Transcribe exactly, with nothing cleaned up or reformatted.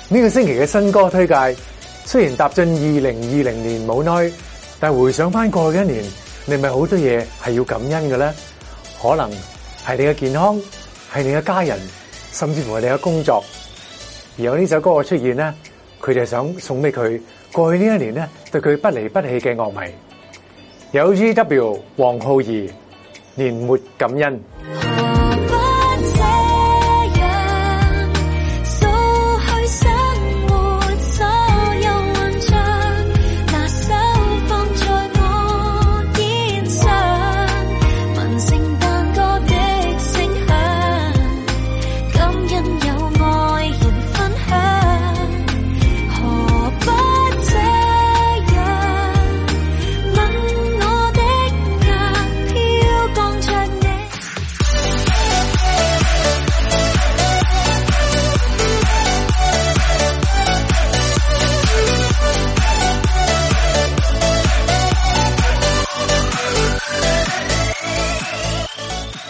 呢個星期嘅新歌推介，雖然踏進二零二零年冇耐，但回想翻過去一年，你咪好多嘢係要感恩嘅咧。可能係你嘅健康，係你嘅家人，甚至乎係你嘅工作。而有呢首歌嘅出現咧，佢就想送俾佢過去呢一年咧對佢不離不棄嘅樂迷。有 G W 黃浩儀年末感恩。